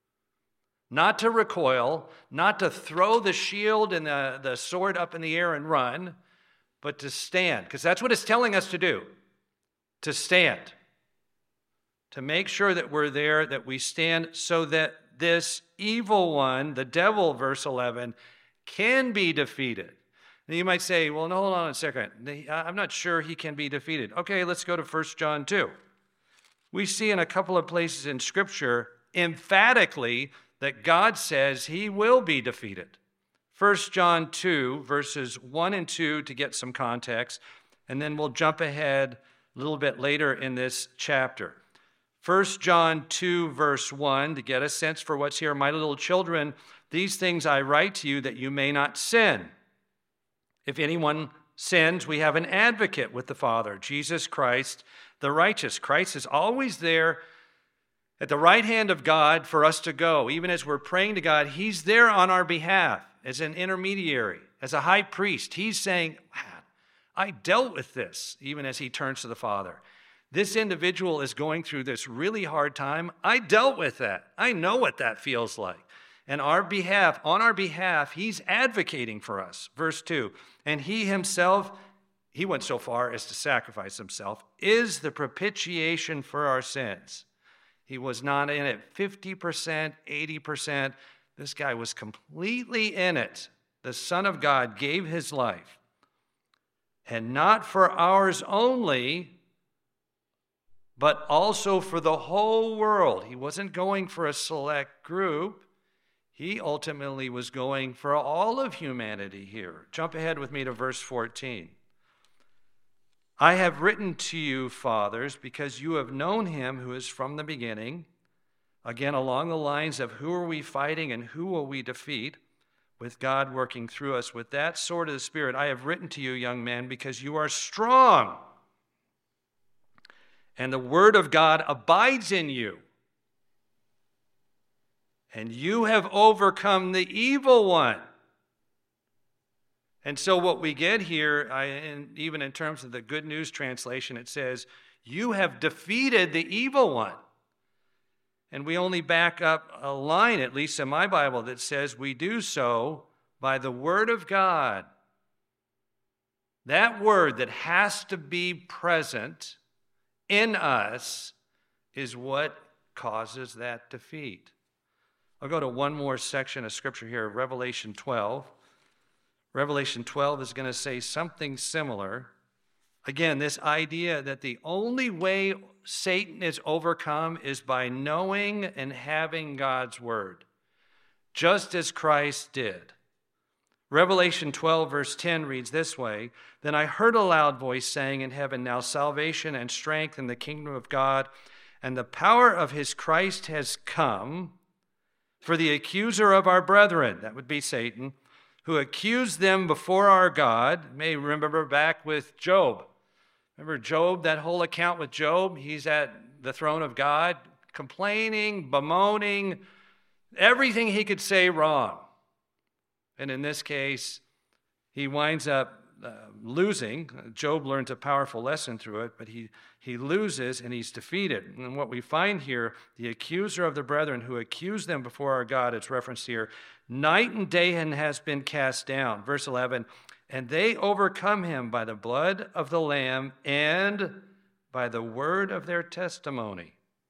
Not to recoil, not to throw the shield and the, the sword up in the air and run, but to stand. Because that's what it's telling us to do, to stand. To make sure that we're there, that we stand so that this evil one, the devil, verse eleven, can be defeated. Now you might say, well, no, hold on a second. I'm not sure he can be defeated. Okay, let's go to First John two. We see in a couple of places in Scripture emphatically that God says he will be defeated. First John two, verses one and two to get some context, and then we'll jump ahead a little bit later in this chapter. First John two, verse one, to get a sense for what's here. My little children, these things I write to you that you may not sin. If anyone sins, we have an advocate with the Father, Jesus Christ, the righteous. Christ is always there at the right hand of God for us to go. Even as we're praying to God, he's there on our behalf as an intermediary, as a high priest. He's saying, I dealt with this, even as he turns to the Father. This individual is going through this really hard time. I dealt with that. I know what that feels like. And our behalf, on our behalf, he's advocating for us. Verse two, and he himself, he went so far as to sacrifice himself, is the propitiation for our sins. He was not in it fifty percent, eighty percent. This guy was completely in it. The Son of God gave his life. And not for ours only, but also for the whole world. He wasn't going for a select group. He ultimately was going for all of humanity here. Jump ahead with me to verse fourteen. I have written to you, fathers, because you have known him who is from the beginning. Again, along the lines of who are we fighting and who will we defeat, with God working through us. With that sword of the Spirit, I have written to you, young men, because you are strong. And the word of God abides in you. And you have overcome the evil one. And so what we get here, I, and even in terms of the Good News translation, it says, you have defeated the evil one. And we only back up a line, at least in my Bible, that says we do so by the word of God. That word that has to be present in us is what causes that defeat. I'll go to one more section of Scripture here, Revelation twelve. Revelation twelve is going to say something similar. Again, this idea that the only way Satan is overcome is by knowing and having God's word, just as Christ did. Revelation twelve, verse ten reads this way, Then I heard a loud voice saying in heaven, Now salvation and strength in the kingdom of God, and the power of his Christ has come. For the accuser of our brethren, that would be Satan, who accused them before our God. You may remember back with Job. Remember Job, that whole account with Job? He's at the throne of God, complaining, bemoaning, everything he could say wrong. And in this case, he winds up uh, losing. Job learns a powerful lesson through it, but he, he loses and he's defeated. And what we find here, the accuser of the brethren who accused them before our God, it's referenced here, night and day has been cast down. Verse eleven, and they overcome him by the blood of the Lamb and by the word of their testimony.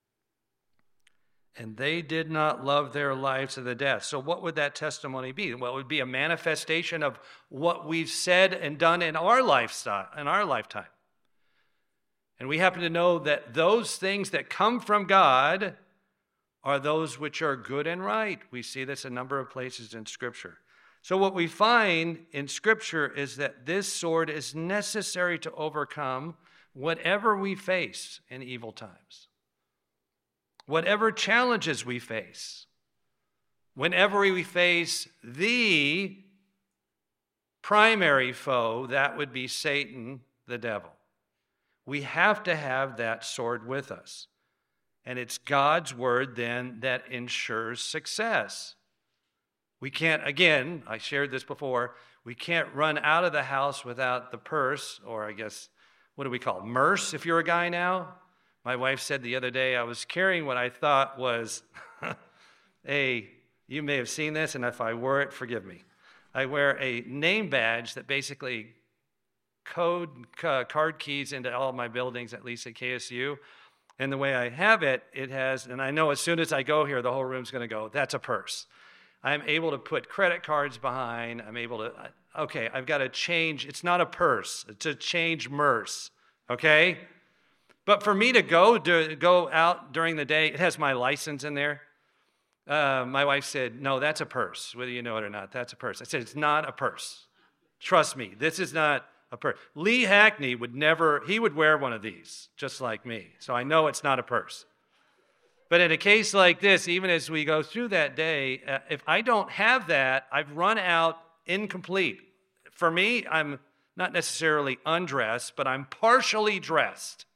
And they did not love their lives to the death. So what would that testimony be? Well, it would be a manifestation of what we've said and done in our lifestyle, in our lifetime. And we happen to know that those things that come from God are those which are good and right. We see this a number of places in Scripture. So what we find in Scripture is that this sword is necessary to overcome whatever we face in evil times. Whatever challenges we face, whenever we face the primary foe, that would be Satan, the devil. We have to have that sword with us. And it's God's word then that ensures success. We can't, again, I shared this before, we can't run out of the house without the purse, or I guess, what do we call it? Merce, if you're a guy now. My wife said the other day I was carrying what I thought was a, you may have seen this, and if I wore it, forgive me. I wear a name badge that basically code uh, card keys into all of my buildings, at least at K S U. And the way I have it, it has, and I know as soon as I go here, the whole room's going to go, that's a purse. I'm able to put credit cards behind. I'm able to, okay, I've got to change. It's not a purse. It's a change merce, okay? But for me to go to go out during the day, it has my license in there. Uh, my wife said, no, that's a purse, whether you know it or not. That's a purse. I said, it's not a purse. Trust me, this is not a purse. Lee Hackney would never, he would wear one of these, just like me. So I know it's not a purse. But in a case like this, even as we go through that day, uh, if I don't have that, I've run out incomplete. For me, I'm not necessarily undressed, but I'm partially dressed.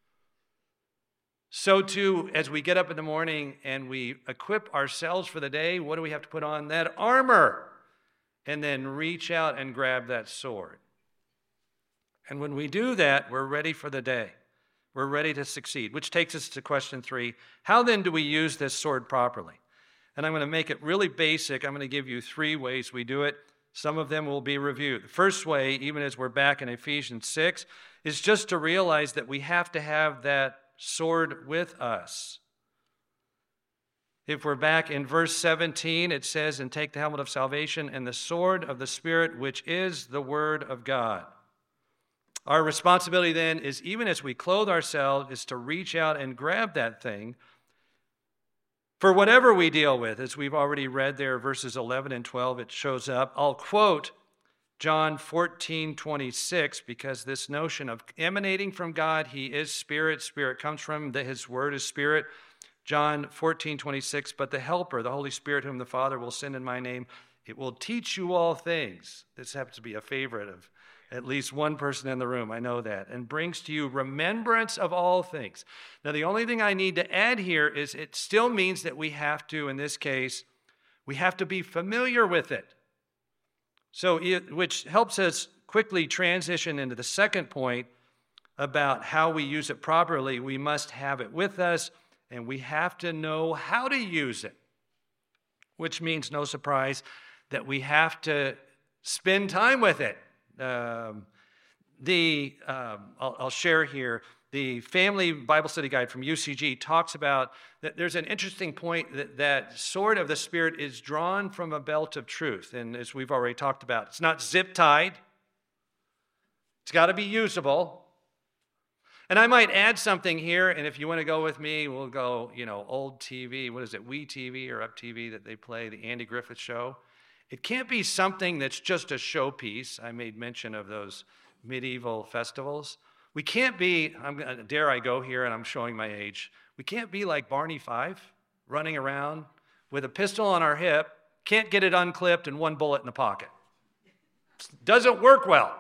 So too, as we get up in the morning and we equip ourselves for the day, what do we have to put on? That armor. And then reach out and grab that sword. And when we do that, we're ready for the day. We're ready to succeed, which takes us to question three. How then do we use this sword properly? And I'm going to make it really basic. I'm going to give you three ways we do it. Some of them will be reviewed. The first way, even as we're back in Ephesians six, is just to realize that we have to have that sword with us. If we're back in verse seventeen, it says, and take the helmet of salvation and the sword of the Spirit, which is the word of God. Our responsibility then is, even as we clothe ourselves, is to reach out and grab that thing for whatever we deal with. As we've already read there, verses eleven and twelve, it shows up. I'll quote John fourteen twenty-six, because this notion of emanating from God, he is spirit, spirit comes from him, that his word is spirit. John fourteen twenty-six, but the helper, the Holy Spirit, whom the Father will send in my name, it will teach you all things. This happens to be a favorite of at least one person in the room, I know that, and brings to you remembrance of all things. Now, the only thing I need to add here is it still means that we have to, in this case, we have to be familiar with it. So, it, which helps us quickly transition into the second point about how we use it properly. We must have it with us, and we have to know how to use it, which means, no surprise, that we have to spend time with it. Um, the um, I'll, I'll share here, the Family Bible Study Guide from U C G talks about that there's an interesting point that that sword of the Spirit is drawn from a belt of truth. And as we've already talked about, it's not zip-tied. It's got to be usable. And I might add something here, and if you want to go with me, we'll go, you know, old T V, what is it, We T V or Up T V that they play, the Andy Griffith Show. It can't be something that's just a showpiece. I made mention of those medieval festivals. We can't be, I'm, dare I go here, and I'm showing my age, we can't be like Barney Fife, running around with a pistol on our hip, can't get it unclipped, and one bullet in the pocket. Doesn't work well.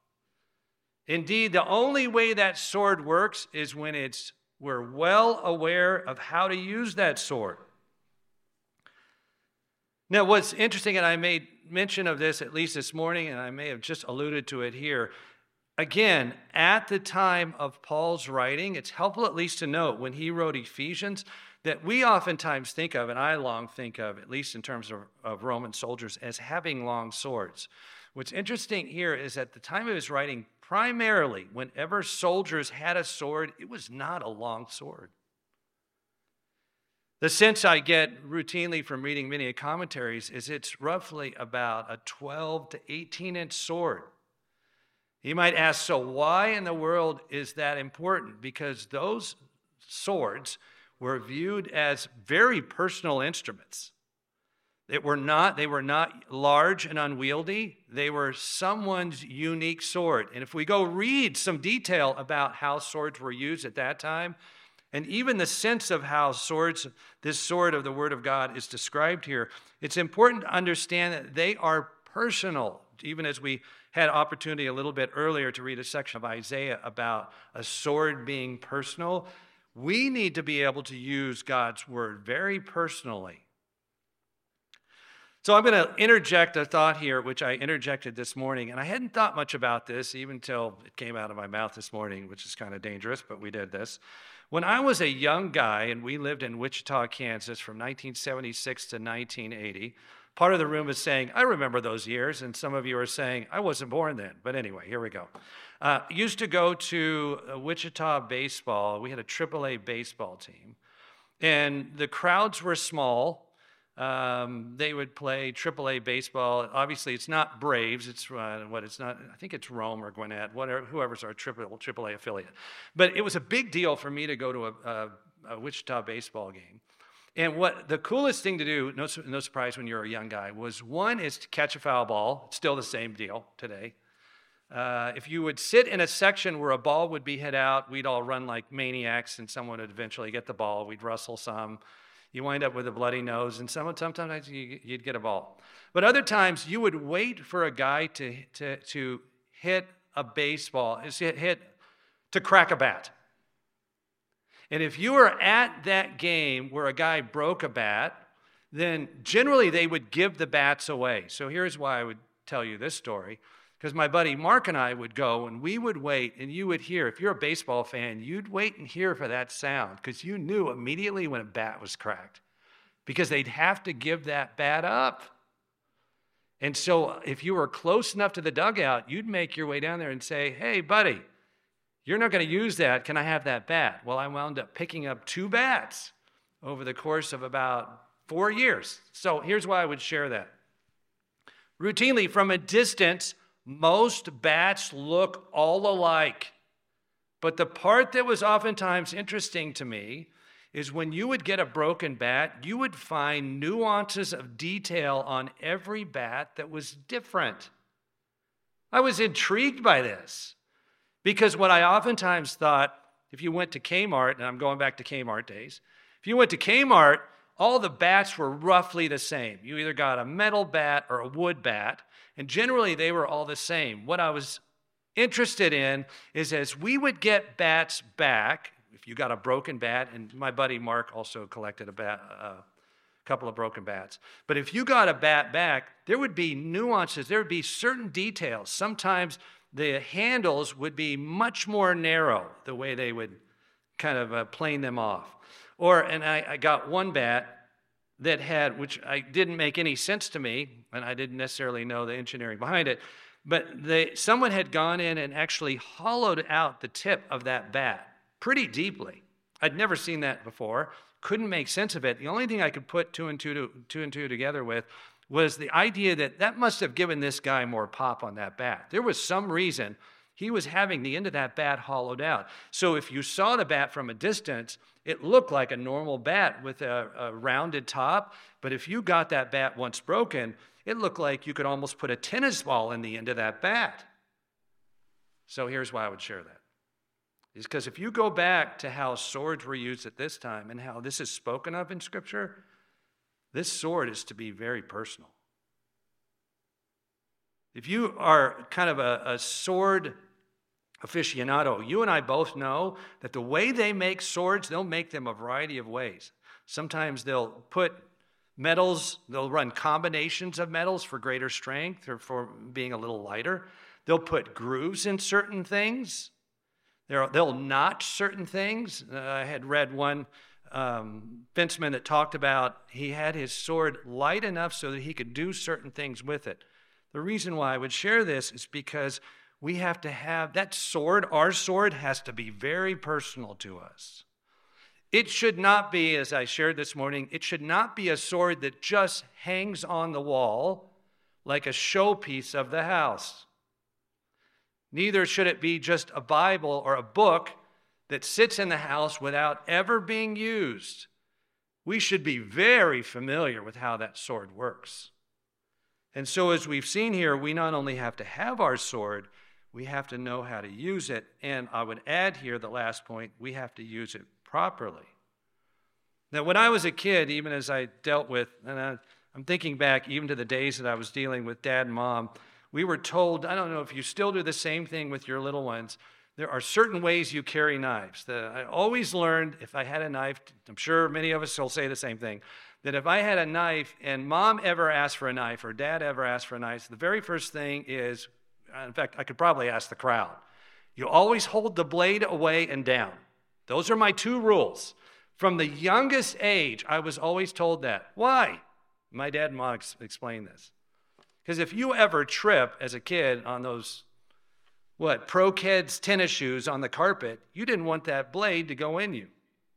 Indeed, the only way that sword works is when it's we're well aware of how to use that sword. Now, what's interesting, and I made mention of this, at least this morning, and I may have just alluded to it here. Again, at the time of Paul's writing, it's helpful at least to note when he wrote Ephesians that we oftentimes think of, and I long think of, at least in terms of, of Roman soldiers, as having long swords. What's interesting here is at the time of his writing, primarily, whenever soldiers had a sword, it was not a long sword. The sense I get routinely from reading many commentaries is it's roughly about a twelve to eighteen inch sword. You might ask, so why in the world is that important? Because those swords were viewed as very personal instruments. It were not, they were not large and unwieldy. They were someone's unique sword. And if we go read some detail about how swords were used at that time, and even the sense of how swords, this sword of the Word of God is described here, it's important to understand that they are personal. Even as we had opportunity a little bit earlier to read a section of Isaiah about a sword being personal, we need to be able to use God's Word very personally. So I'm going to interject a thought here, which I interjected this morning, and I hadn't thought much about this even until it came out of my mouth this morning, which is kind of dangerous, but we did this. When I was a young guy, and we lived in Wichita, Kansas from nineteen seventy-six to nineteen eighty, part of the room is saying, I remember those years, and some of you are saying, I wasn't born then. But anyway, here we go. Uh, used to go to Wichita baseball. We had a triple A baseball team, and the crowds were small. Um, they would play triple A baseball. Obviously, it's not Braves. It's uh, what it's not. I think it's Rome or Gwinnett, whatever, whoever's our triple triple A affiliate. But it was a big deal for me to go to a, a, a Wichita baseball game. And what the coolest thing to do, no, no surprise when you're a young guy, was one is to catch a foul ball. It's still the same deal today. Uh, if you would sit in a section where a ball would be hit out, we'd all run like maniacs, and someone would eventually get the ball. We'd wrestle some. You wind up with a bloody nose, and some, sometimes you'd get a ball. But other times, you would wait for a guy to, to, to hit a baseball, hit, hit to crack a bat. And if you were at that game where a guy broke a bat, then generally they would give the bats away. So here's why I would tell you this story. Because my buddy Mark and I would go, and we would wait, and you would hear, if you're a baseball fan, you'd wait and hear for that sound, because you knew immediately when a bat was cracked, because they'd have to give that bat up. And so if you were close enough to the dugout, you'd make your way down there and say, hey, buddy, you're not going to use that. Can I have that bat? Well, I wound up picking up two bats over the course of about four years. So here's why I would share that. Routinely, from a distance, most bats look all alike. But the part that was oftentimes interesting to me is when you would get a broken bat, you would find nuances of detail on every bat that was different. I was intrigued by this because what I oftentimes thought, if you went to Kmart, and I'm going back to Kmart days, if you went to Kmart, all the bats were roughly the same. You either got a metal bat or a wood bat, and generally they were all the same. What I was interested in is as we would get bats back, if you got a broken bat, and my buddy Mark also collected a bat, a couple of broken bats, but if you got a bat back, there would be nuances, there would be certain details. Sometimes the handles would be much more narrow, the way they would kind of uh, plane them off. Or, and I, I got one bat that had, which I didn't make any sense to me, and I didn't necessarily know the engineering behind it, but they, someone had gone in and actually hollowed out the tip of that bat pretty deeply. I'd never seen that before, couldn't make sense of it. The only thing I could put two and two, to, two, and two together with was the idea that that must have given this guy more pop on that bat. There was some reason he was having the end of that bat hollowed out. So if you saw the bat from a distance, it looked like a normal bat with a, a rounded top. But if you got that bat once broken, it looked like you could almost put a tennis ball in the end of that bat. So here's why I would share that. Is because if you go back to how swords were used at this time and how this is spoken of in Scripture, this sword is to be very personal. If you are kind of a, a sword aficionado, you and I both know that the way they make swords, they'll make them a variety of ways. Sometimes they'll put Metals, they'll run combinations of metals for greater strength or for being a little lighter. They'll put grooves in certain things. They'll, they'll notch certain things. Uh, I had read one um, fenceman that talked about he had his sword light enough so that he could do certain things with it. The reason why I would share this is because we have to have that sword, our sword has to be very personal to us. It should not be, as I shared this morning, it should not be a sword that just hangs on the wall like a showpiece of the house. Neither should it be just a Bible or a book that sits in the house without ever being used. We should be very familiar with how that sword works. And so as we've seen here, we not only have to have our sword, we have to know how to use it. And I would add here the last point, we have to use it properly. Now, when I was a kid, even as I dealt with, and I, I'm thinking back even to the days that I was dealing with Dad and Mom, we were told, I don't know if you still do the same thing with your little ones, there are certain ways you carry knives. The, I always learned if I had a knife, I'm sure many of us will say the same thing, that if I had a knife and Mom ever asked for a knife or Dad ever asked for a knife, the very first thing is, in fact, I could probably ask the crowd, you always hold the blade away and down. Those are my two rules. From the youngest age, I was always told that. Why? My dad and mom ex- explained this. Because if you ever trip as a kid on those, what, Pro Kids tennis shoes on the carpet, you didn't want that blade to go in you.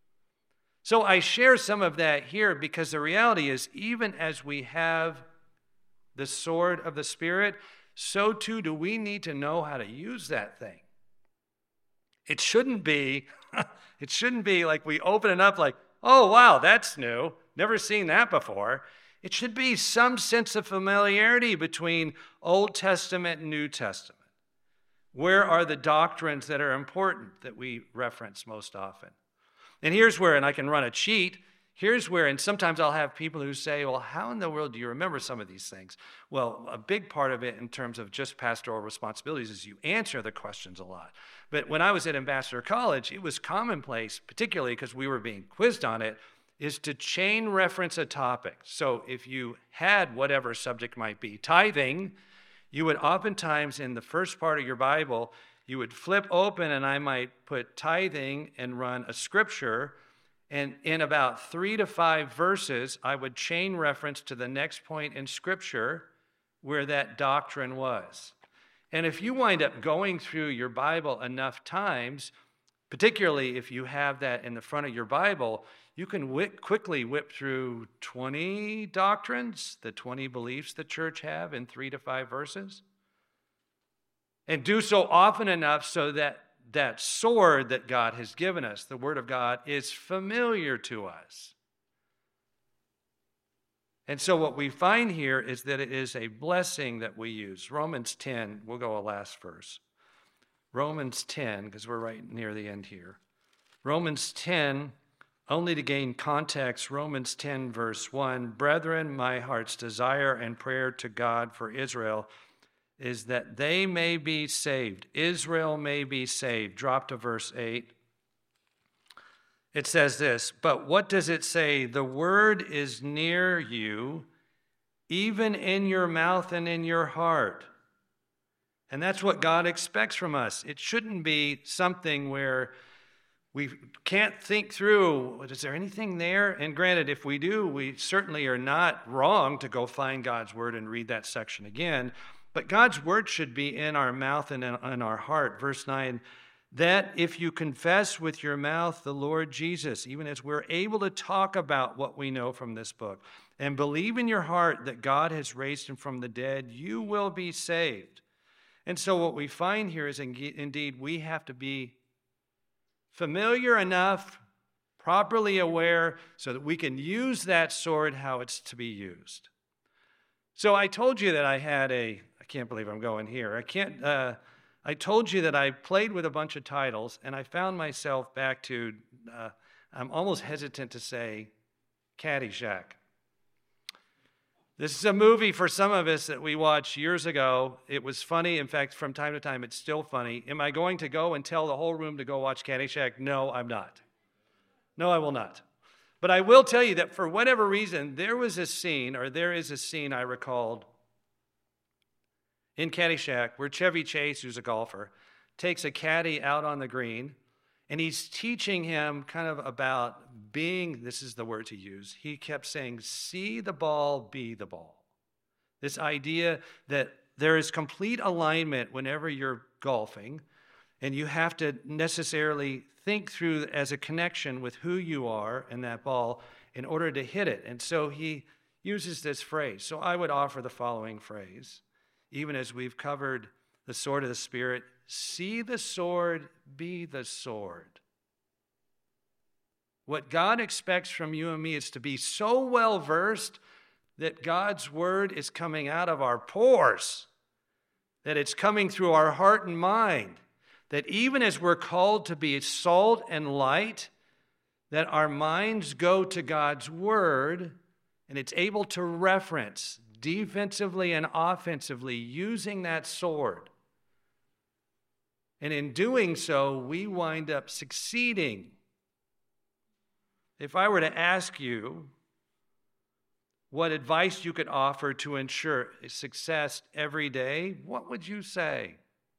So I share some of that here because the reality is, even as we have the sword of the Spirit, so too do we need to know how to use that thing. It shouldn't be, it shouldn't be like we open it up like, oh, wow, that's new. Never seen that before. It should be some sense of familiarity between Old Testament and New Testament. Where are the doctrines that are important that we reference most often? And here's where, and I can run a cheat, here's where, and sometimes I'll have people who say, well, how in the world do you remember some of these things? Well, a big part of it in terms of just pastoral responsibilities is you answer the questions a lot. But when I was at Ambassador College, it was commonplace, particularly because we were being quizzed on it, is to chain reference a topic. So if you had whatever subject might be, tithing, you would oftentimes in the first part of your Bible, you would flip open and I might put tithing and run a scripture. And in about three to five verses, I would chain reference to the next point in Scripture where that doctrine was. And if you wind up going through your Bible enough times, particularly if you have that in the front of your Bible, you can whip, quickly whip through twenty doctrines, the twenty beliefs the church have in three to five verses. And do so often enough so that that sword that God has given us, the Word of God, is familiar to us. And so what we find here is that it is a blessing that we use. Romans ten, we'll go a last verse. Romans ten, because we're right near the end here. Romans ten, only to gain context, Romans ten, verse one, brethren, my heart's desire and prayer to God for Israel is that they may be saved. Israel may be saved. Drop to verse eight. It says this, but what does it say? The word is near you, even in your mouth and in your heart. And that's what God expects from us. It shouldn't be something where we can't think through, is there anything there? And granted, if we do, we certainly are not wrong to go find God's word and read that section again. But God's word should be in our mouth and in our heart. Verse nine, that if you confess with your mouth the Lord Jesus, even as we're able to talk about what we know from this book, and believe in your heart that God has raised him from the dead, you will be saved. And so what we find here is indeed we have to be familiar enough, properly aware, so that we can use that sword how it's to be used. So I told you that I had a, I can't believe I'm going here. I can't, uh, I told you that I played with a bunch of titles, and I found myself back to, uh, I'm almost hesitant to say, Caddyshack. This is a movie for some of us that we watched years ago. It was funny. In fact, from time to time, it's still funny. Am I going to go and tell the whole room to go watch Caddyshack? No, I'm not. No, I will not. But I will tell you that for whatever reason, there was a scene, or there is a scene I recalled in Caddyshack where Chevy Chase, who's a golfer, takes a caddy out on the green, and he's teaching him kind of about being, this is the word to use, he kept saying, see the ball, be the ball. This idea that there is complete alignment whenever you're golfing, and you have to necessarily think through as a connection with who you are and that ball in order to hit it. And so he uses this phrase. So I would offer the following phrase, even as we've covered the sword of the Spirit: see the sword, be the sword. What God expects from you and me is to be so well versed that God's word is coming out of our pores, that it's coming through our heart and mind, that even as we're called to be salt and light, that our minds go to God's word and it's able to reference defensively and offensively using that sword. And in doing so, we wind up succeeding. If I were to ask you what advice you could offer to ensure success every day, what would you say?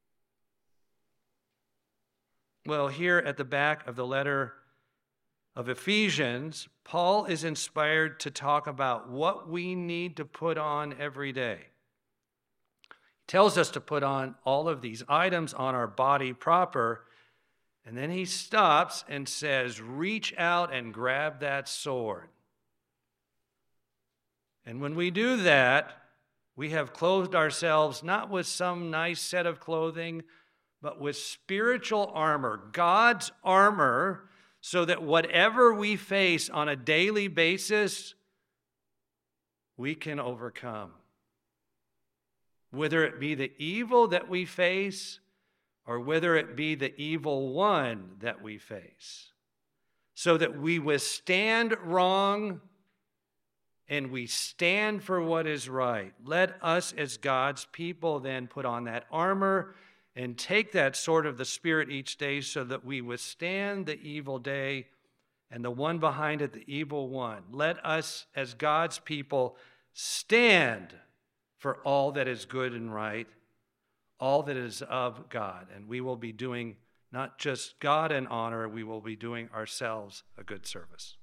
Well, here at the back of the letter of Ephesians, Paul is inspired to talk about what we need to put on every day. He tells us to put on all of these items on our body proper, and then he stops and says, reach out and grab that sword. And when we do that, we have clothed ourselves not with some nice set of clothing, but with spiritual armor, God's armor, so that whatever we face on a daily basis, we can overcome. Whether it be the evil that we face, or whether it be the evil one that we face, so that we withstand wrong and we stand for what is right. Let us as God's people then put on that armor and take that sword of the Spirit each day so that we withstand the evil day and the one behind it, the evil one. Let us as God's people stand for all that is good and right, all that is of God. And we will be doing not just God an honor, we will be doing ourselves a good service.